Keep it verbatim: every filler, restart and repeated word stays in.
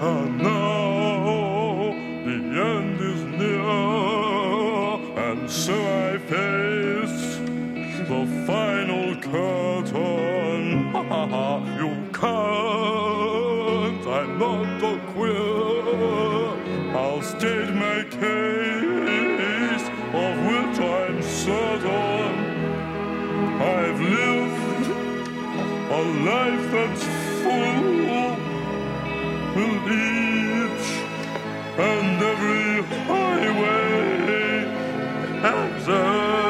And now the end is near, and so I face the final curtain. Ha ha ha, you can't, I'm not a queer. I'll state my case, of which I'm certain. I've lived a life that's full, with each and every highway has a